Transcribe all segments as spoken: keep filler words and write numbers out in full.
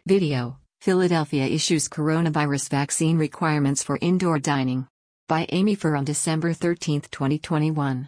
Video: Philadelphia issues coronavirus vaccine requirements for indoor dining. By Amy Furr on December thirteenth, twenty twenty-one.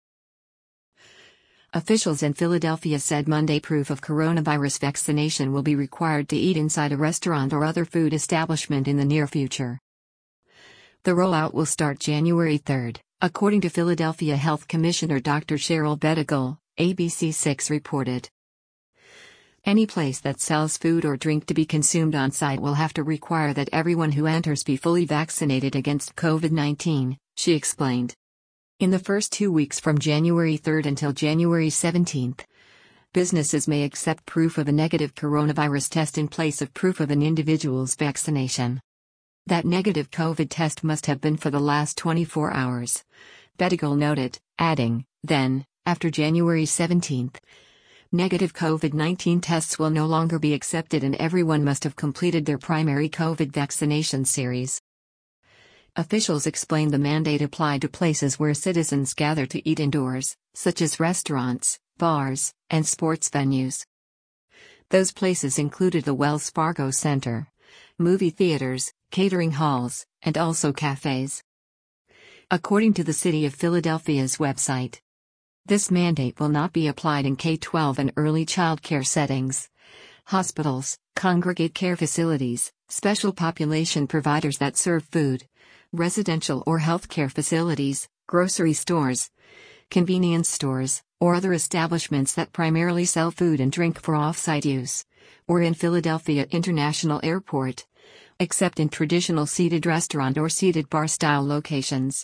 Officials in Philadelphia said Monday proof of coronavirus vaccination will be required to eat inside a restaurant or other food establishment in the near future. The rollout will start January third, according to Philadelphia Health Commissioner Doctor Cheryl Bedegal, A B C six reported. Any place that sells food or drink to be consumed on site will have to require that everyone who enters be fully vaccinated against COVID nineteen, she explained. In the first two weeks from January third until January seventeenth, businesses may accept proof of a negative coronavirus test in place of proof of an individual's vaccination. That negative COVID test must have been for the last twenty-four hours, Bedegal noted, adding, then, after January seventeenth, negative COVID nineteen tests will no longer be accepted and everyone must have completed their primary COVID vaccination series. Officials explained the mandate applied to places where citizens gather to eat indoors, such as restaurants, bars, and sports venues. Those places included the Wells Fargo Center, movie theaters, catering halls, and also cafes. According to the City of Philadelphia's website, this mandate will not be applied in K through twelve and early childcare settings, hospitals, congregate care facilities, special population providers that serve food, residential or healthcare facilities, grocery stores, convenience stores, or other establishments that primarily sell food and drink for off-site use, or in Philadelphia International Airport, except in traditional seated restaurant or seated bar-style locations.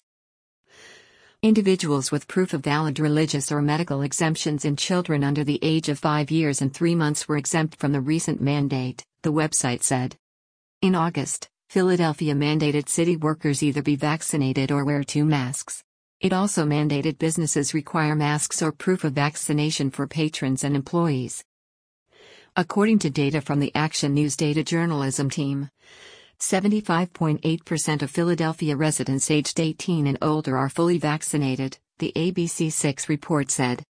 Individuals with proof of valid religious or medical exemptions and children under the age of five years and three months were exempt from the recent mandate, the website said. In August, Philadelphia mandated city workers either be vaccinated or wear two masks. It also mandated businesses require masks or proof of vaccination for patrons and employees. According to data from the Action News data journalism team, seventy-five point eight percent of Philadelphia residents aged eighteen and older are fully vaccinated, the A B C six report said.